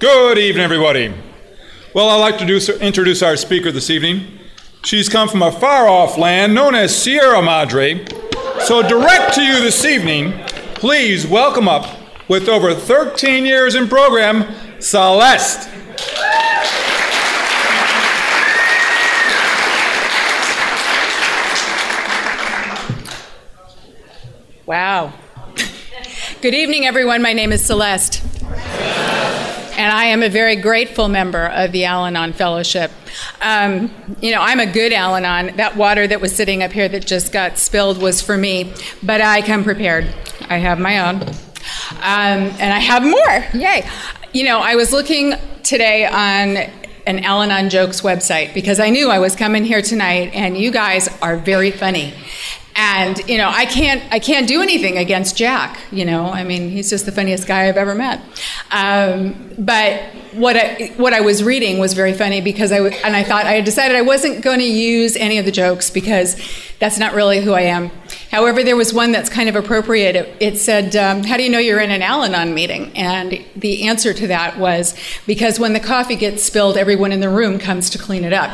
Good evening, everybody. Well, I'd like to introduce our speaker this evening. She's come from a far-off land known as Sierra Madre. So direct to you this evening, please welcome up, with over 13 years in program, Celeste. Wow. Good evening, everyone. My name is Celeste. And I am a very grateful member of the Al-Anon Fellowship. I'm a good Al-Anon. That water that was sitting up here that just got spilled was for me, but I come prepared. I have my own. And I have more. Yay. I was looking today on an Al-Anon Jokes website because I knew I was coming here tonight, and you guys are very funny. And, I can't do anything against Jack, he's just the funniest guy I've ever met. But what I was reading was very funny because I had decided I wasn't going to use any of the jokes because that's not really who I am. However, there was one that's kind of appropriate. It said, how do you know you're in an Al-Anon meeting? And the answer to that was, because when the coffee gets spilled, everyone in the room comes to clean it up.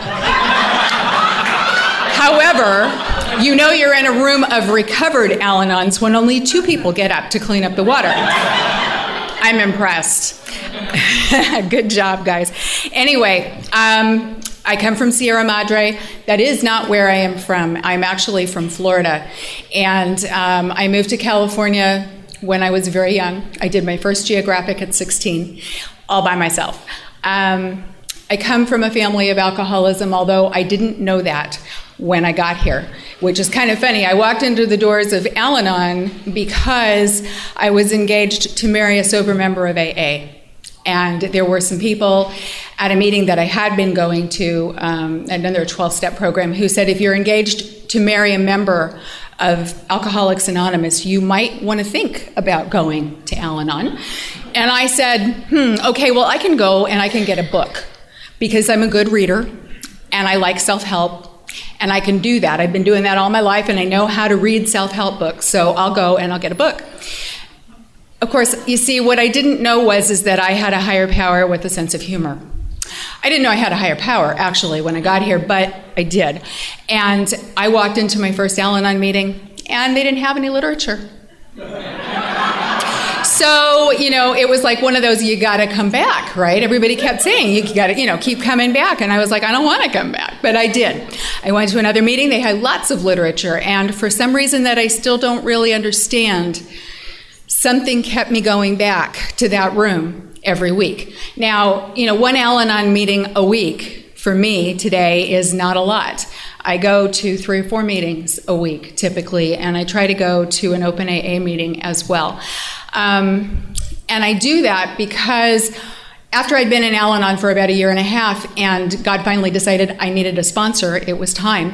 However, you're in a room of recovered Al-Anons when only 2 people get up to clean up the water. I'm impressed. Good job, guys. Anyway, I come from Sierra Madre. That is not where I am from. I'm actually from Florida. And I moved to California when I was very young. I did my first geographic at 16, all by myself. I come from a family of alcoholism, although I didn't know that when I got here, which is kind of funny. I walked into the doors of Al-Anon because I was engaged to marry a sober member of AA. And there were some people at a meeting that I had been going to, another 12-step program, who said, if you're engaged to marry a member of Alcoholics Anonymous, you might want to think about going to Al-Anon. And I said, okay, well, I can go and I can get a book because I'm a good reader and I like self-help. And I can do that. I've been doing that all my life, and I know how to read self-help books. So I'll go and I'll get a book. Of course, you see, what I didn't know is that I had a higher power with a sense of humor. I didn't know I had a higher power, actually, when I got here, but I did. And I walked into my first Al-Anon meeting, and they didn't have any literature. So, it was like one of those, you got to come back, right? Everybody kept saying, you got to, keep coming back. And I was like, I don't want to come back. But I did. I went to another meeting. They had lots of literature. And for some reason that I still don't really understand, something kept me going back to that room every week. Now, one Al-Anon meeting a week for me today is not a lot. I go to 3 or 4 meetings a week, typically, and I try to go to an open AA meeting as well. And I do that because after I'd been in Al-Anon for about 1.5 years, and God finally decided I needed a sponsor, it was time.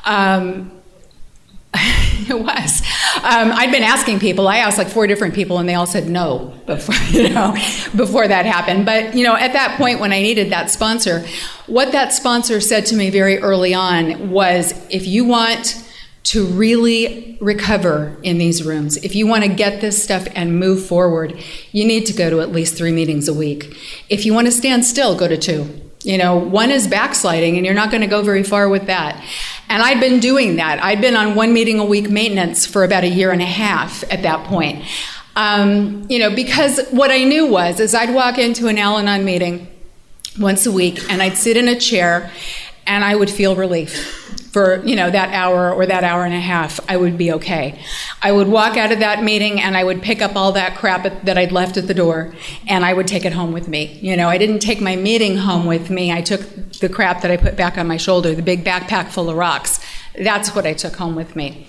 It was. I'd been asking people. I asked like 4 different people, and they all said no before that happened. But, at that point when I needed that sponsor, what that sponsor said to me very early on was, if you want to really recover in these rooms, if you want to get this stuff and move forward, you need to go to at least 3 meetings a week. If you want to stand still, go to 2. 1 is backsliding, and you're not going to go very far with that. And I'd been doing that. I'd been on 1 meeting a week maintenance for about 1.5 years at that point. Because what I knew is I'd walk into an Al-Anon meeting once a week, and I'd sit in a chair, and I would feel relief. For, that hour or that 1.5 hours, I would be okay. I would walk out of that meeting and I would pick up all that crap that I'd left at the door, and I would take it home with me. I didn't take my meeting home with me. I took the crap that I put back on my shoulder, the big backpack full of rocks. That's what I took home with me.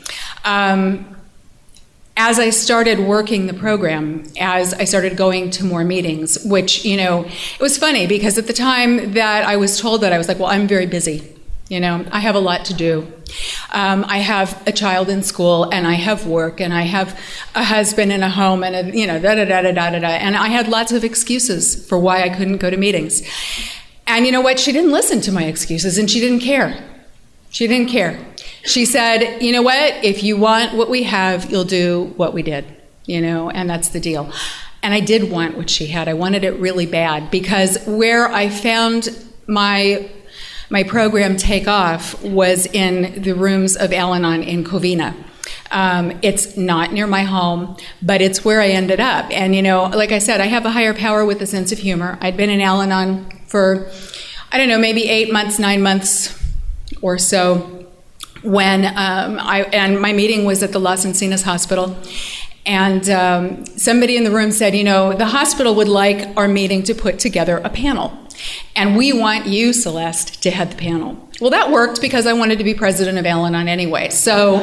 As I started working the program, as I started going to more meetings, which, it was funny because at the time that I was told that, I was like, well, I'm very busy. I have a lot to do. I have a child in school, and I have work, and I have a husband and a home, and da-da-da-da-da-da-da. And I had lots of excuses for why I couldn't go to meetings. And you know what? She didn't listen to my excuses, and she didn't care. She didn't care. She said, you know what? If you want what we have, you'll do what we did, and that's the deal. And I did want what she had. I wanted it really bad, because where I found my program take off was in the rooms of Al-Anon in Covina. It's not near my home, but it's where I ended up. And, like I said, I have a higher power with a sense of humor. I'd been in Al-Anon for, I don't know, maybe 8 months, 9 months or so, when my meeting was at the Las Encinas Hospital. And somebody in the room said, the hospital would like our meeting to put together a panel. And we want you, Celeste, to head the panel. Well, that worked because I wanted to be president of Al-Anon anyway. So,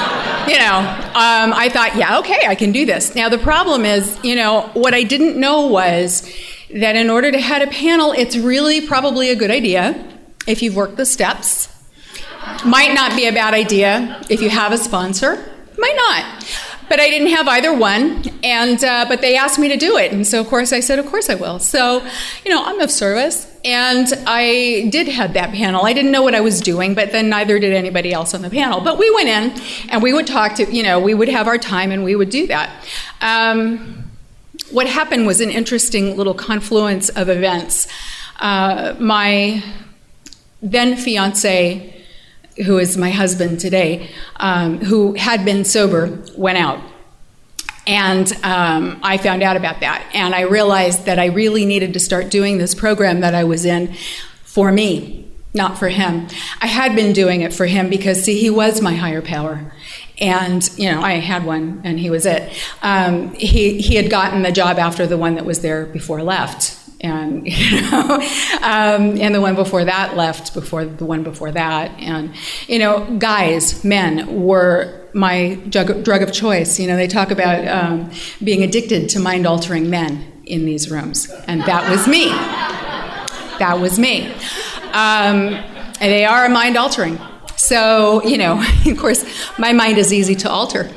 I thought, yeah, okay, I can do this. Now, the problem is, what I didn't know was that in order to head a panel, it's really probably a good idea if you've worked the steps. Might not be a bad idea if you have a sponsor. Might not. But I didn't have either one, and but they asked me to do it, and so of course I said, of course I will. So, I'm of service, and I did head that panel. I didn't know what I was doing, but then neither did anybody else on the panel. But we went in, and we would talk to, we would have our time, and we would do that. What happened was an interesting little confluence of events. My then fiance, who is my husband today, who had been sober, went out. And I found out about that. And I realized that I really needed to start doing this program that I was in for me, not for him. I had been doing it for him because, see, he was my higher power. And, I had one, and he was it. He had gotten the job after the one that was there before left. And and the one before that left before the one before that. And, guys, men were my drug of choice. They talk about being addicted to mind-altering men in these rooms. And that was me. That was me. And they are mind-altering. So, of course, my mind is easy to alter.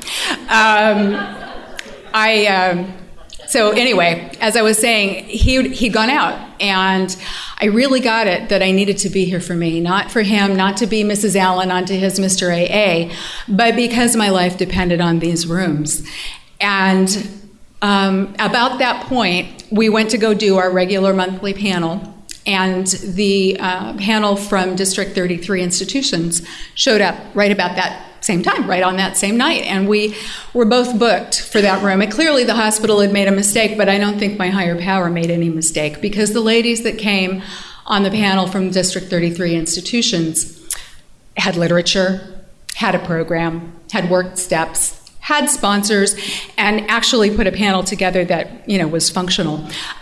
So anyway, as I was saying, he'd gone out, and I really got it that I needed to be here for me, not for him, not to be Mrs. Al-Anon to his Mr. AA, but because my life depended on these rooms. And about that point, we went to go do our regular monthly panel, and the panel from District 33 institutions showed up right about that same time, right on that same night. And we were both booked for that room. And clearly the hospital had made a mistake, but I don't think my higher power made any mistake, because the ladies that came on the panel from District 33 institutions had literature, had a program, had worked steps, had sponsors, and actually put a panel together that, was functional.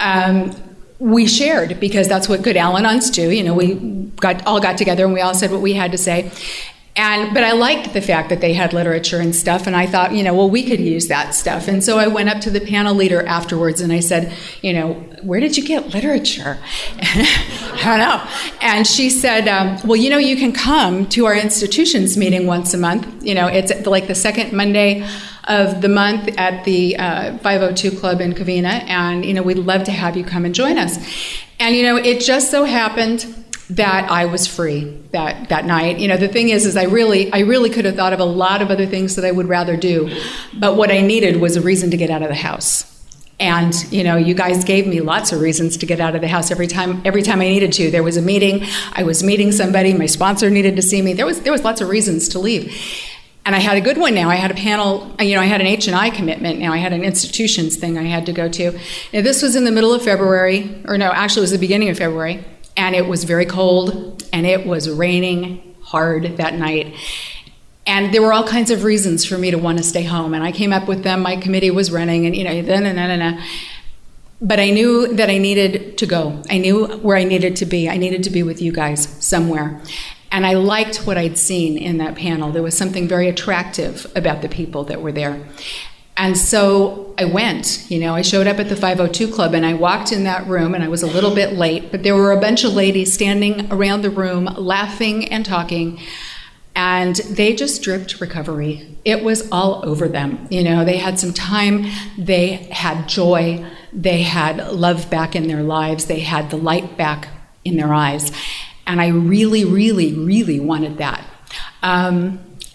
We shared, because that's what good Al-Anons do. We all got together and we all said what we had to say. But I liked the fact that they had literature and stuff, and I thought, well, we could use that stuff. And so I went up to the panel leader afterwards and I said, where did you get literature? I don't know. And she said, well, you can come to our institutions meeting once a month. It's like the second Monday of the month at the 502 Club in Covina, and, we'd love to have you come and join us. And, it just so happened that I was free that night. The thing is I really could have thought of a lot of other things that I would rather do, but what I needed was a reason to get out of the house. And you guys gave me lots of reasons to get out of the house every time I needed to. There was a meeting, I was meeting somebody, my sponsor needed to see me. There was lots of reasons to leave. And I had a good one now. I had a panel, I had an H&I commitment now. I had an institutions thing I had to go to. Now, this was in the middle of February, or no, actually it was the beginning of February. And it was very cold, and it was raining hard that night. And there were all kinds of reasons for me to want to stay home. And I came up with them. My committee was running, and But I knew that I needed to go. I knew where I needed to be. I needed to be with you guys somewhere. And I liked what I'd seen in that panel. There was something very attractive about the people that were there. And so I went, I showed up at the 502 Club, and I walked in that room, and I was a little bit late, but there were a bunch of ladies standing around the room laughing and talking, and they just dripped recovery. It was all over them. They had some time, they had joy, they had love back in their lives, they had the light back in their eyes, and I really, really, really wanted that.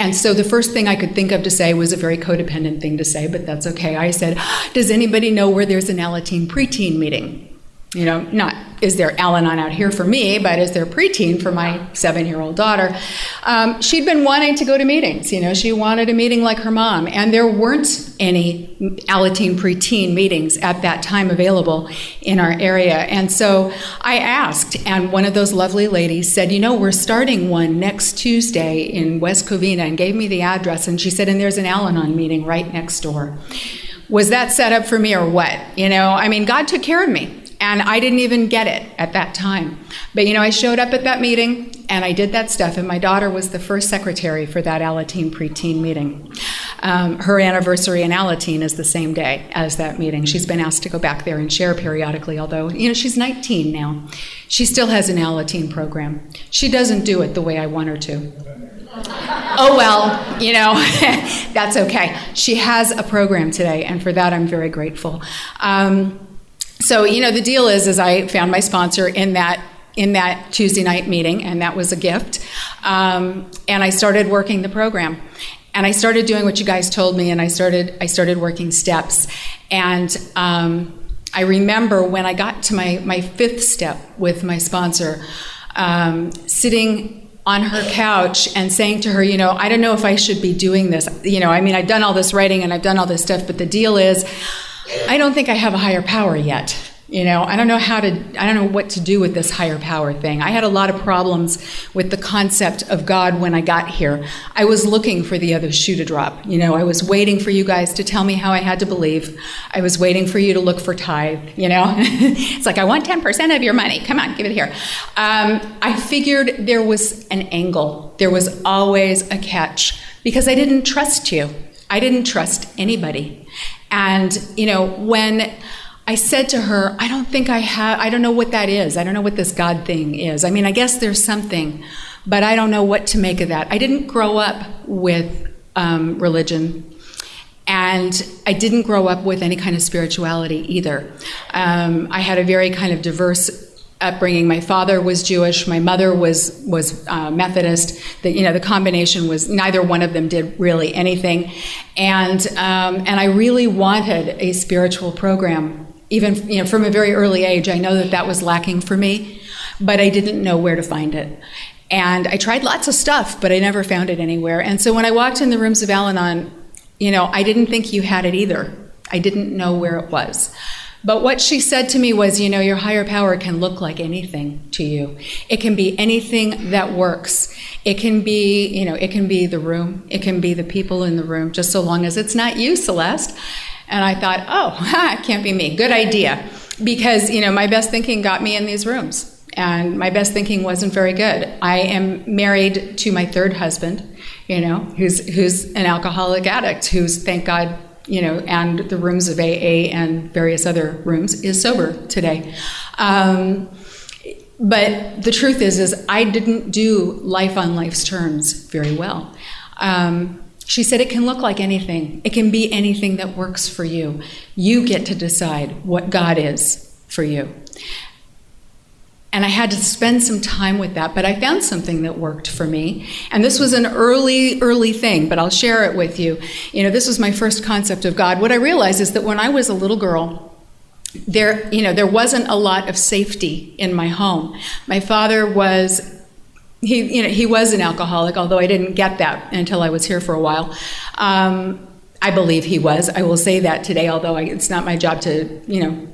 And so the first thing I could think of to say was a very codependent thing to say, but that's okay. I said, does anybody know where there's an Alateen preteen meeting? You know, not is there Al-Anon out here for me, but is there preteen for my 7-year-old daughter? She'd been wanting to go to meetings. You know, she wanted a meeting like her mom, and there weren't any Alateen preteen meetings at that time available in our area. And so I asked, and one of those lovely ladies said, you know, we're starting one next Tuesday in West Covina, and gave me the address. And she said, and there's an Al-Anon meeting right next door. Was that set up for me or what? You know, I mean, God took care of me. And I didn't even get it at that time. But, you know, I showed up at that meeting, and I did that stuff, and my daughter was the first secretary for that Alateen preteen meeting. Her anniversary in Alateen is the same day as that meeting. She's been asked to go back there and share periodically, although, you know, she's 19 now. She still has an Alateen program. She doesn't do it the way I want her to. Oh, well, you know, that's okay. She has a program today, and for that I'm very grateful. So, you know, the deal is I found my sponsor in that Tuesday night meeting, and that was a gift. And I started working the program. And I started doing what you guys told me, and I started working steps. And I remember when I got to my fifth step with my sponsor, sitting on her couch and saying to her, you know, I don't know if I should be doing this. You know, I mean, I've done all this writing and I've done all this stuff, but the deal is, I don't think I have a higher power yet. You know, I don't know what to do with this higher power thing. I had a lot of problems with the concept of God when I got here. I was looking for the other shoe to drop. You know, I was waiting for you guys to tell me how I had to believe. I was waiting for you to look for tithe, you know. It's like, I want 10% of your money. Come on, give it here. I figured there was an angle. There was always a catch because I didn't trust you. I didn't trust anybody. And, you know, when I said to her, I don't know what that is. I don't know what this God thing is. I mean, I guess there's something, but I don't know what to make of that. I didn't grow up with religion, and I didn't grow up with any kind of spirituality either. I had a very kind of diverse upbringing. My father was Jewish. My mother was Methodist. The combination was neither one of them did really anything, and I really wanted a spiritual program. Even from a very early age, I know that was lacking for me, but I didn't know where to find it. And I tried lots of stuff, but I never found it anywhere. And so when I walked in the rooms of Al-Anon, I didn't think you had it either. I didn't know where it was. But what she said to me was, your higher power can look like anything to you. It can be anything that works. It can be, it can be the room. It can be the people in the room, just so long as it's not you, Celeste. And I thought, it can't be me. Good idea. Because, my best thinking got me in these rooms. And my best thinking wasn't very good. I am married to my third husband, who's an alcoholic addict, who's, thank God, and the rooms of AA and various other rooms, is sober today. But the truth is I didn't do life on life's terms very well. She said it can look like anything. It can be anything that works for you. You get to decide what God is for you. And I had to spend some time with that, but I found something that worked for me. And this was an early thing, but I'll share it with you. This was my first concept of God. What I realized is that when I was a little girl, there wasn't a lot of safety in my home. My father was, he was an alcoholic, although I didn't get that until I was here for a while. I believe he was. I will say that today, although it's not my job to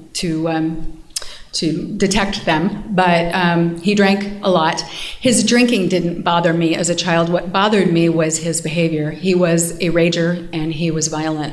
detect them, but he drank a lot. His drinking didn't bother me as a child. What bothered me was his behavior. He was a rager and he was violent.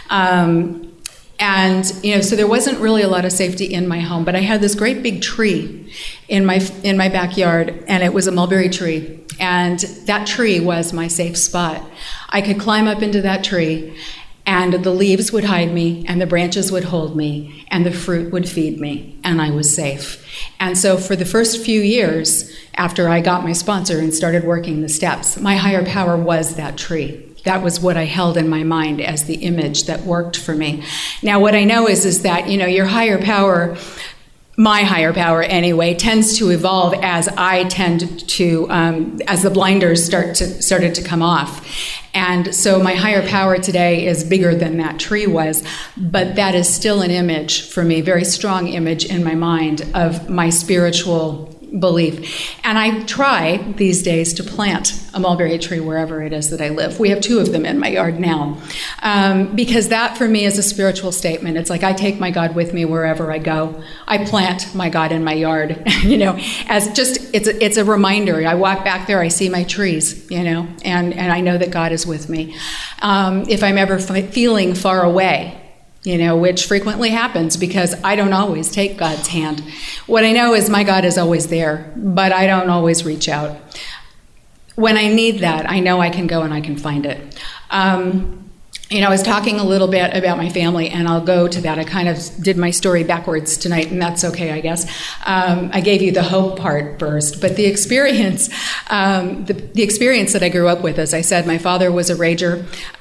So there wasn't really a lot of safety in my home, but I had this great big tree in my backyard, and it was a mulberry tree, and that tree was my safe spot. I could climb up into that tree, and the leaves would hide me, and the branches would hold me, and the fruit would feed me, and I was safe. And so for the first few years after I got my sponsor and started working the steps, my higher power was that tree. That was what I held in my mind as the image that worked for me. Now, what I know is that, your higher power my higher power anyway, tends to evolve as I tend to, as the blinders started to come off. And so my higher power today is bigger than that tree was, but that is still an image for me, very strong image in my mind of my spiritual belief. And I try these days to plant a mulberry tree wherever it is that I live. We have 2 of them in my yard now, because that for me is a spiritual statement. It's like I take my God with me wherever I go. I plant my God in my yard, as just, it's a reminder. I walk back there, I see my trees, and I know that God is with me. If I'm ever feeling far away, which frequently happens because I don't always take God's hand. What I know is my God is always there, but I don't always reach out. When I need that, I know I can go and I can find it. I was talking a little bit about my family, and I'll go to that. I kind of did my story backwards tonight, and that's okay, I guess. I gave you the hope part first, but the experience, the experience that I grew up with, as I said, my father was a rager.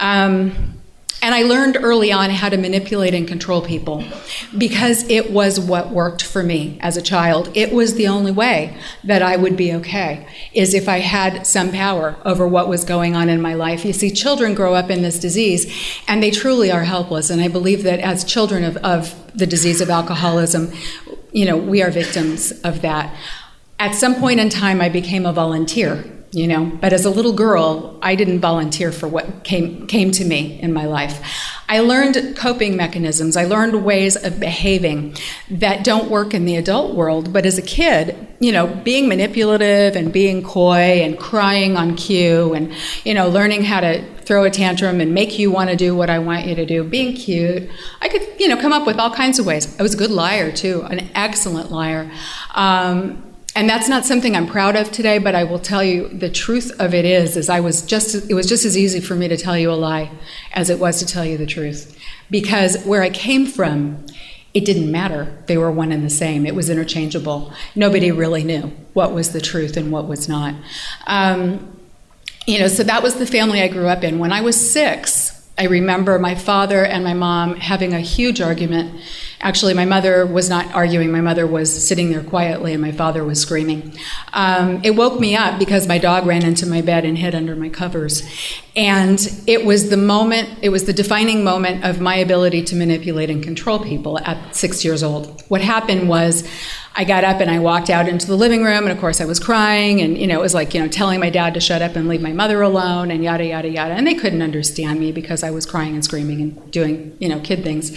And I learned early on how to manipulate and control people because it was what worked for me as a child. It was the only way that I would be okay, is if I had some power over what was going on in my life. You see, children grow up in this disease, and they truly are helpless. And I believe that as children of the disease of alcoholism, we are victims of that. At some point in time, I became a volunteer. But as a little girl, I didn't volunteer for what came to me in my life. I learned coping mechanisms. I learned ways of behaving that don't work in the adult world. But as a kid, being manipulative and being coy and crying on cue and, learning how to throw a tantrum and make you want to do what I want you to do, being cute. I could, come up with all kinds of ways. I was a good liar, too, an excellent liar. And that's not something I'm proud of today, but I will tell you the truth of it is it was just as easy for me to tell you a lie as it was to tell you the truth. Because where I came from, it didn't matter. They were one and the same. It was interchangeable. Nobody really knew what was the truth and what was not. So that was the family I grew up in. When I was 6, I remember my father and my mom having a huge argument. Actually, my mother was not arguing. My mother was sitting there quietly, and my father was screaming. It woke me up because my dog ran into my bed and hid under my covers. And it was the defining moment of my ability to manipulate and control people at 6 years old. What happened was I got up and I walked out into the living room, and of course I was crying, and it was like, telling my dad to shut up and leave my mother alone, and yada, yada, yada. And they couldn't understand me because I was crying and screaming and doing, kid things.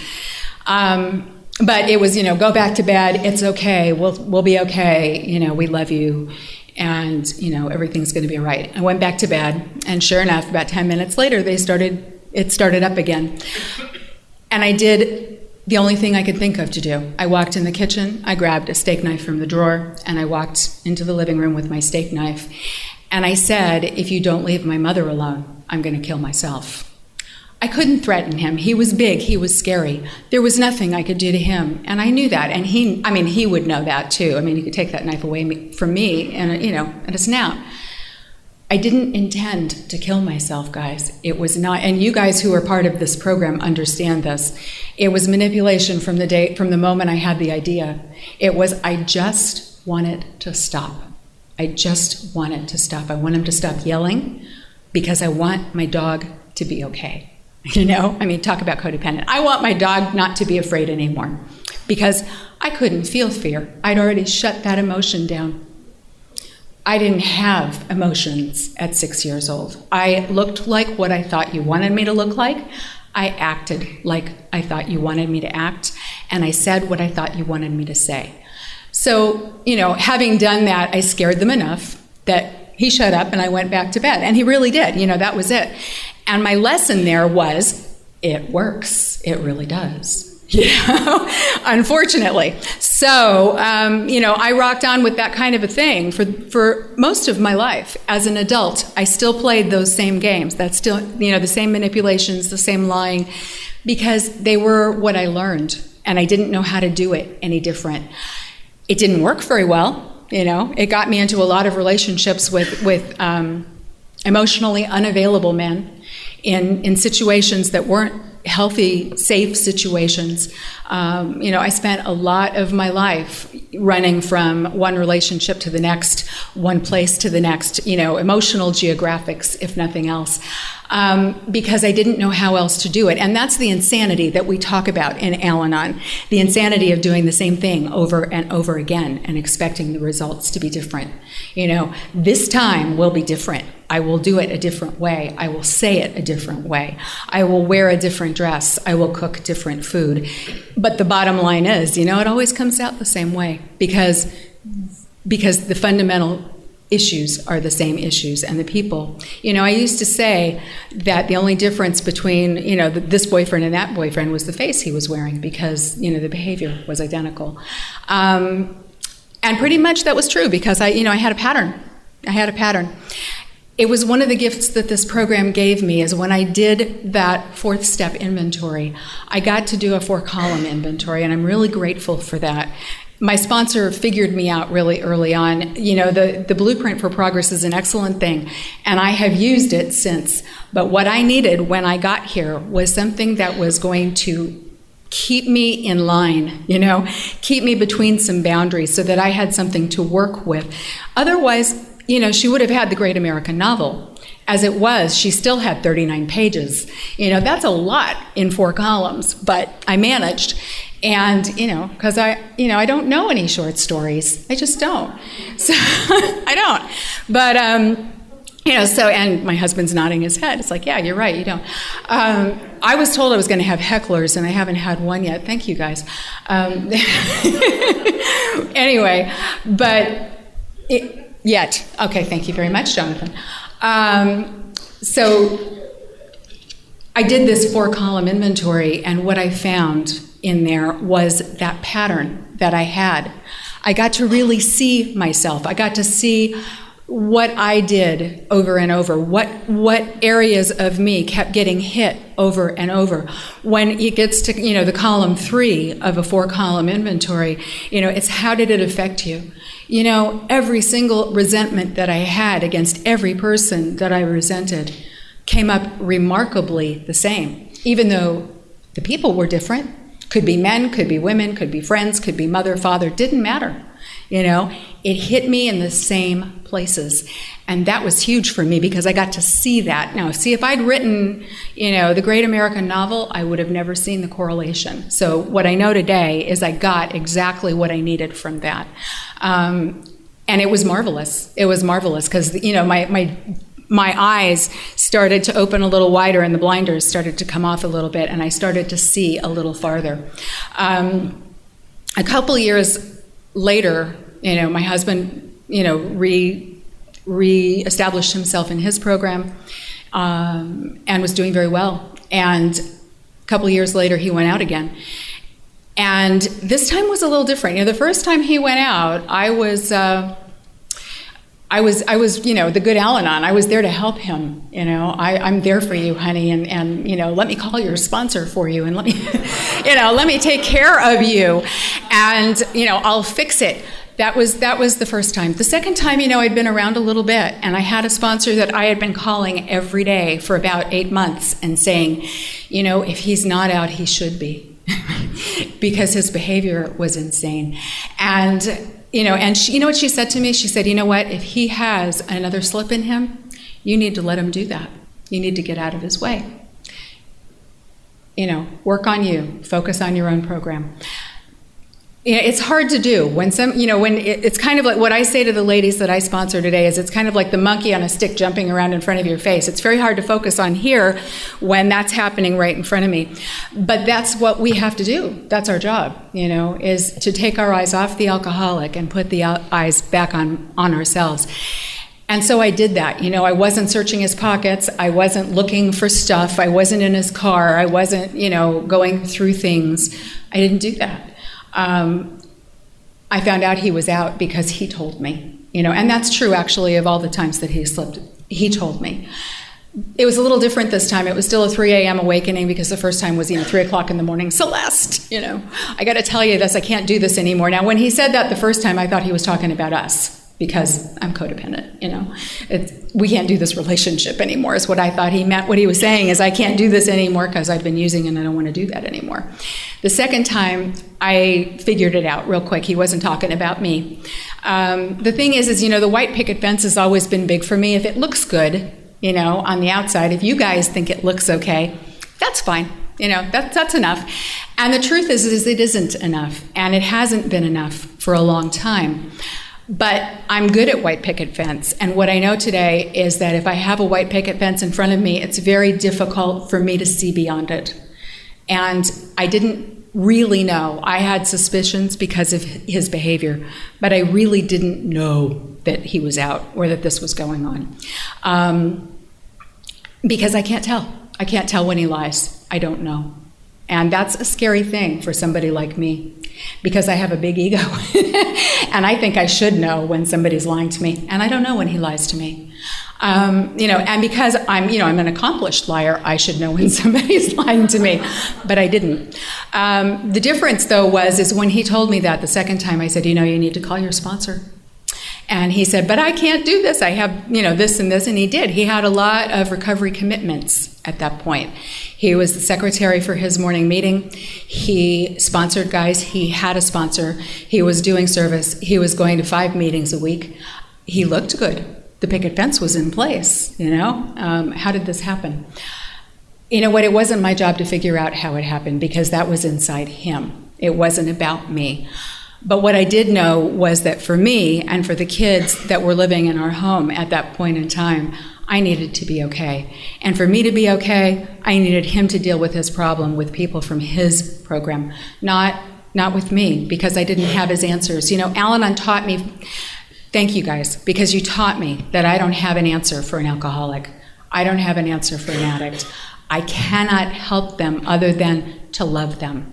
But it was, go back to bed. It's okay. We'll be okay. We love you. And, everything's going to be all right. I went back to bed, and sure enough, about 10 minutes later, it started up again. And I did the only thing I could think of to do. I walked in the kitchen, I grabbed a steak knife from the drawer, and I walked into the living room with my steak knife. And I said, if you don't leave my mother alone, I'm going to kill myself. I couldn't threaten him. He was big, he was scary. There was nothing I could do to him, and I knew that. And he would know that too. He could take that knife away from me and, at a snap. I didn't intend to kill myself, guys. It was not, and you guys who are part of this program understand this. It was manipulation from the moment I had the idea. It was, I just wanted to stop. I just wanted to stop. I want him to stop yelling because I want my dog to be okay. Talk about codependent. I want my dog not to be afraid anymore because I couldn't feel fear. I'd already shut that emotion down. I didn't have emotions at 6 years old. I looked like what I thought you wanted me to look like. I acted like I thought you wanted me to act, and I said what I thought you wanted me to say. So, having done that, I scared them enough that he shut up and I went back to bed. And he really did. That was it. And my lesson there was, it works. It really does. Unfortunately. So, I rocked on with that kind of a thing for most of my life. As an adult, I still played those same games. That's still, the same manipulations, the same lying, because they were what I learned, and I didn't know how to do it any different. It didn't work very well. It got me into a lot of relationships with emotionally unavailable men in situations that weren't healthy, safe situations. I spent a lot of my life, running from one relationship to the next, one place to the next, emotional geographics, if nothing else, because I didn't know how else to do it. And that's the insanity that we talk about in Al-Anon, the insanity of doing the same thing over and over again and expecting the results to be different. This time will be different. I will do it a different way. I will say it a different way. I will wear a different dress. I will cook different food. But the bottom line is, it always comes out the same way because the fundamental issues are the same issues, and the people. I used to say that the only difference between, this boyfriend and that boyfriend was the face he was wearing, because, the behavior was identical. And pretty much that was true, because I had a pattern. It was one of the gifts that this program gave me, is when I did that 4th step inventory, I got to do a 4-column inventory, and I'm really grateful for that. My sponsor figured me out really early on. The Blueprint for Progress is an excellent thing, and I have used it since. But what I needed when I got here was something that was going to keep me in line, keep me between some boundaries so that I had something to work with. Otherwise, she would have had the Great American Novel. As it was, she still had 39 pages. That's a lot in 4 columns, but I managed. And, because I don't know any short stories. I just don't. So I don't. But, and my husband's nodding his head. It's like, yeah, you're right, you don't. I was told I was going to have hecklers, and I haven't had one yet. Thank you, guys. Anyway, but yet. Okay, thank you very much, Jonathan. So I did this 4-column inventory, and what I found in there was that pattern that I had. I got to really see myself. I got to see what I did over and over, what areas of me kept getting hit over and over. When it gets to, the column 3 of a 4-column inventory, it's how did it affect you? Every single resentment that I had against every person that I resented came up remarkably the same, even though the people were different. Could be men, could be women, could be friends, could be mother, father, didn't matter. It hit me in the same places. And that was huge for me because I got to see that. Now, see, if I'd written, the Great American Novel, I would have never seen the correlation. So what I know today is I got exactly what I needed from that. And it was marvelous. It was marvelous because, my eyes started to open a little wider and the blinders started to come off a little bit, and I started to see a little farther. A couple years later, my husband, re-established himself in his program and was doing very well. And a couple years later, he went out again. And this time was a little different. The first time he went out, I was, the good Al-Anon. I was there to help him. I'm there for you, honey, and let me call your sponsor for you, and let me, let me take care of you, and I'll fix it. That was the first time. The second time, I'd been around a little bit, and I had a sponsor that I had been calling every day for about 8 months and saying, if he's not out, he should be, because his behavior was insane, and. And she, what she said to me? She said, if he has another slip in him, you need to let him do that. You need to get out of his way. Work on you. Focus on your own program. It's hard to do when it's kind of like what I say to the ladies that I sponsor today is it's kind of like the monkey on a stick jumping around in front of your face. It's very hard to focus on here when that's happening right in front of me. But that's what we have to do. That's our job, is to take our eyes off the alcoholic and put the eyes back on ourselves. And so I did that. I wasn't searching his pockets. I wasn't looking for stuff. I wasn't in his car. I wasn't, going through things. I didn't do that. I found out he was out because he told me, and that's true actually of all the times that he slipped. He told me. It was a little different this time. It was still a 3 a.m. awakening because the first time was 3 o'clock in the morning. Celeste, I got to tell you this. I can't do this anymore. Now, when he said that the first time, I thought he was talking about us. because I'm codependent, we can't do this relationship anymore is what I thought he meant. What he was saying is I can't do this anymore because I've been using and I don't want to do that anymore. The second time, I figured it out real quick. He wasn't talking about me. The thing is, the white picket fence has always been big for me. If it looks good, on the outside, if you guys think it looks okay, that's fine. That's enough. And the truth is it isn't enough, and it hasn't been enough for a long time. But I'm good at white picket fence, and what I know today is that if I have a white picket fence in front of me, it's very difficult for me to see beyond it. And I didn't really know. I had suspicions because of his behavior, but I really didn't know that he was out or that this was going on. Because I can't tell. I can't tell when he lies. I don't know. And that's a scary thing for somebody like me, because I have a big ego. And I think I should know when somebody's lying to me, and I don't know when he lies to me. And because I'm an accomplished liar, I should know when somebody's lying to me, but I didn't. The difference, though, is when he told me that the second time, I said, you need to call your sponsor. And he said, but I can't do this. I have, this and this. And he did. He had a lot of recovery commitments at that point. He was the secretary for his morning meeting. He sponsored guys. He had a sponsor. He was doing service. He was going to 5 meetings a week. He looked good. The picket fence was in place, How did this happen? You know what? It wasn't my job to figure out how it happened, because that was inside him. It wasn't about me. But what I did know was that for me and for the kids that were living in our home at that point in time, I needed to be okay. And for me to be okay, I needed him to deal with his problem with people from his program, not with me, because I didn't have his answers. Al-Anon taught me, thank you guys, because you taught me that I don't have an answer for an alcoholic. I don't have an answer for an addict. I cannot help them other than to love them,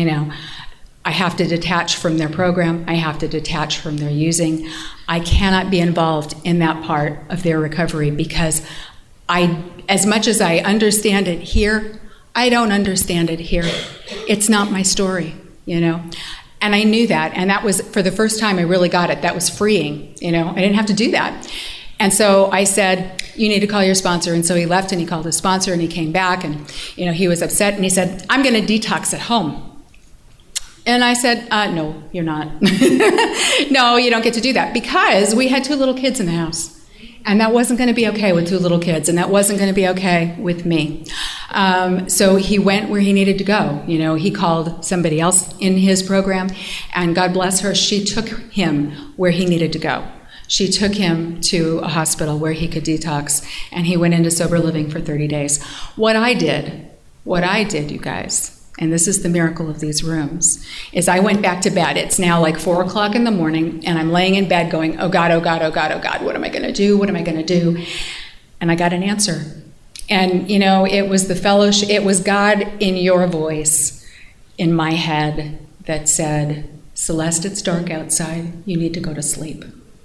I have to detach from their program. I have to detach from their using. I cannot be involved in that part of their recovery, because as much as I understand it here, I don't understand it here. It's not my story, And I knew that, and that was, for the first time I really got it. That was freeing, I didn't have to do that. And so I said, you need to call your sponsor. And so he left and he called his sponsor, and he came back, and he was upset, and he said, I'm going to detox at home. And I said, no, you're not. No, you don't get to do that, because we had 2 little kids in the house. And that wasn't going to be okay with 2 little kids, and that wasn't going to be okay with me. So he went where he needed to go. He called somebody else in his program, and God bless her, she took him where he needed to go. She took him to a hospital where he could detox, and he went into sober living for 30 days. What I did, you guys, and this is the miracle of these rooms, is I went back to bed. It's now like 4 o'clock in the morning, and I'm laying in bed going, oh God, oh God, oh God, oh God, what am I going to do? What am I going to do? And I got an answer. And, it was the fellowship, it was God in your voice in my head that said, Celeste, it's dark outside. You need to go to sleep.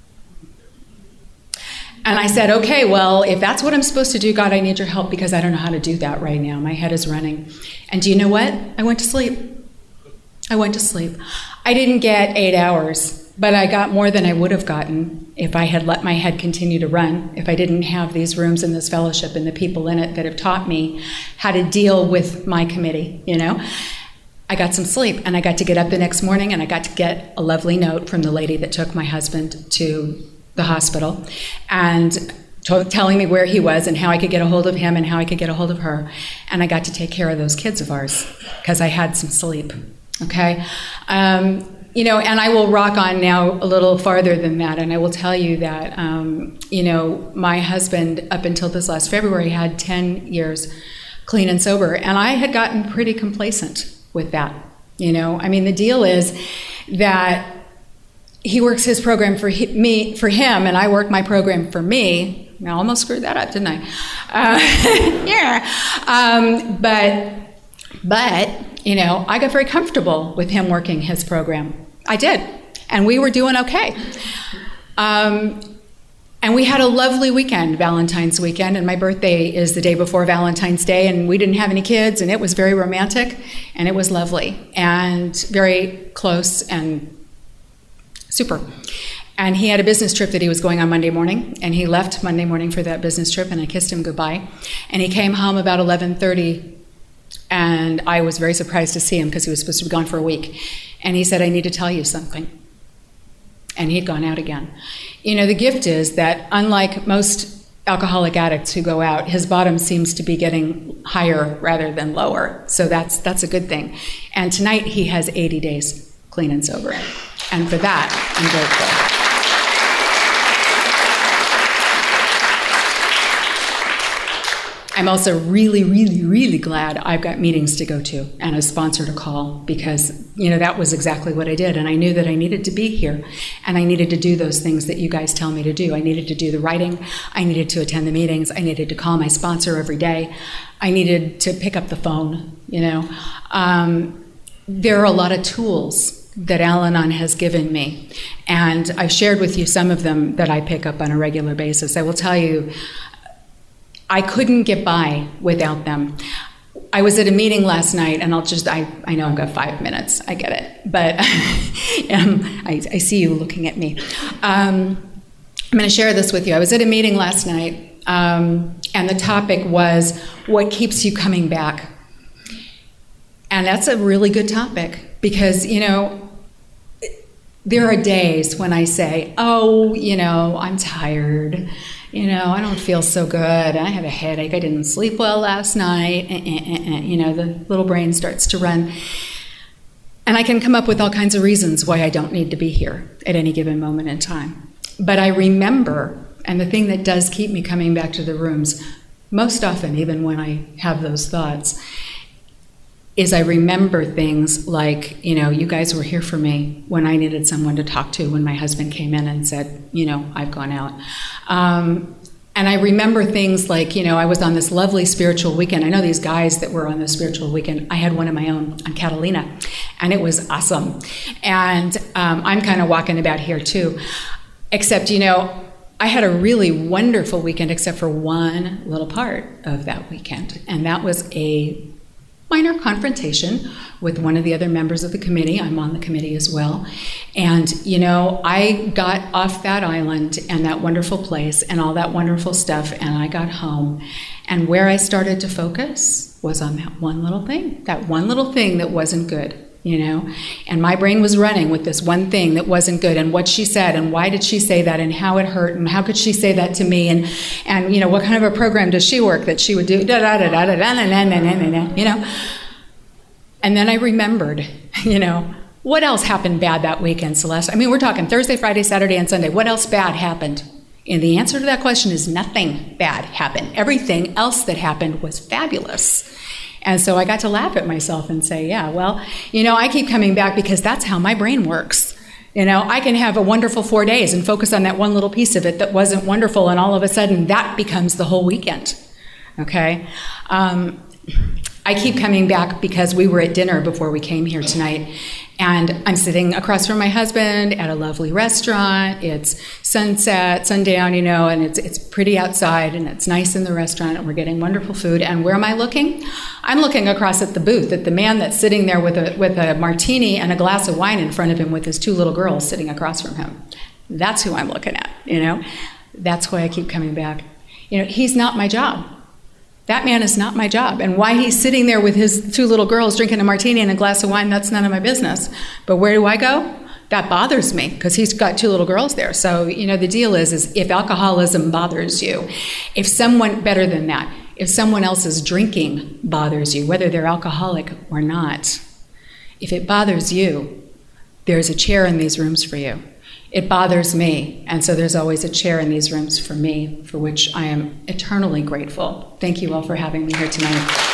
And I said, okay, well, if that's what I'm supposed to do, God, I need your help, because I don't know how to do that right now. My head is running. And do you know what? I went to sleep. I didn't get 8 hours, but I got more than I would have gotten if I had let my head continue to run, if I didn't have these rooms and this fellowship and the people in it that have taught me how to deal with my committee, I got some sleep, and I got to get up the next morning, and I got to get a lovely note from the lady that took my husband to the hospital, and telling me where he was and how I could get a hold of him and how I could get a hold of her. And I got to take care of those kids of ours because I had some sleep, okay? And I will rock on now a little farther than that, and I will tell you that, my husband, up until this last February, had 10 years clean and sober, and I had gotten pretty complacent with that, the deal is that he works his program for him, and I work my program for me. I almost screwed that up, didn't I? Yeah. But I got very comfortable with him working his program. I did, and we were doing okay. And we had a lovely weekend, Valentine's weekend, and my birthday is the day before Valentine's Day, and we didn't have any kids, and it was very romantic, and it was lovely, and very close, and super. And he had a business trip that he was going on Monday morning, and he left Monday morning for that business trip, and I kissed him goodbye. And he came home about 11:30, and I was very surprised to see him because he was supposed to be gone for a week. And he said, "I need to tell you something." And he'd gone out again. You know, the gift is that unlike most alcoholic addicts who go out, his bottom seems to be getting higher rather than lower. So that's a good thing. And tonight he has 80 days clean and sober. And for that, I'm grateful. I'm also really, really, really glad I've got meetings to go to and a sponsor to call because, you know, that was exactly what I did. And I knew that I needed to be here and I needed to do those things that you guys tell me to do. I needed to do the writing. I needed to attend the meetings. I needed to call my sponsor every day. I needed to pick up the phone, you know. There are a lot of tools that Al-Anon has given me. And I've shared with you some of them that I pick up on a regular basis. I will tell you, I couldn't get by without them. I was at a meeting last night, and I know I've got 5 minutes, I get it, but I see you looking at me. I'm going to share this with you. I was at a meeting last night, and the topic was, what keeps you coming back? And that's a really good topic, because, you know, there are days when I say, oh, you know, I'm tired. You know, I don't feel so good. I have a headache. I didn't sleep well last night. You know, the little brain starts to run. And I can come up with all kinds of reasons why I don't need to be here at any given moment in time. But I remember, and the thing that does keep me coming back to the rooms, most often, even when I have those thoughts, is I remember things like, you know, you guys were here for me when I needed someone to talk to, when my husband came in and said, you know, I've gone out. And I remember things like, you know, I was on this lovely spiritual weekend. I know these guys that were on the spiritual weekend. I had one of my own on Catalina, and it was awesome. And I'm kind of walking about here too, except, you know, I had a really wonderful weekend except for one little part of that weekend, and that was a minor confrontation with one of the other members of the committee. I'm on the committee as well. And, you know, I got off that island and that wonderful place and all that wonderful stuff, and I got home. And where I started to focus was on that one little thing that wasn't good, you know. And my brain was running with this one thing that wasn't good, and what she said, and why did she say that, and how it hurt, and how could she say that to me, and you know, what kind of a program does she work that she would do, you know. And then I remembered, you know, what else happened bad that weekend, Celeste? I mean, we're talking Thursday, Friday, Saturday, and Sunday. What else bad happened? And the answer to that question is nothing bad happened. Everything else that happened was fabulous. And so I got to laugh at myself and say, yeah, well, you know, I keep coming back because that's how my brain works. You know, I can have a wonderful 4 days and focus on that one little piece of it that wasn't wonderful, and all of a sudden that becomes the whole weekend, okay? I keep coming back because we were at dinner before we came here tonight, and I'm sitting across from my husband at a lovely restaurant. It's sunset, sundown, you know, and it's pretty outside, and it's nice in the restaurant, and we're getting wonderful food. And where am I looking? I'm looking across at the booth at the man that's sitting there with a martini and a glass of wine in front of him with his 2 little girls sitting across from him. That's who I'm looking at, you know. That's why I keep coming back. You know, he's not my job. That man is not my job. And why he's sitting there with his 2 little girls drinking a martini and a glass of wine, that's none of my business. But where do I go? That bothers me because he's got 2 little girls there. So, you know, the deal is if alcoholism bothers you, if someone else's drinking bothers you, whether they're alcoholic or not, if it bothers you, there's a chair in these rooms for you. It bothers me, and so there's always a chair in these rooms for me, for which I am eternally grateful. Thank you all for having me here tonight.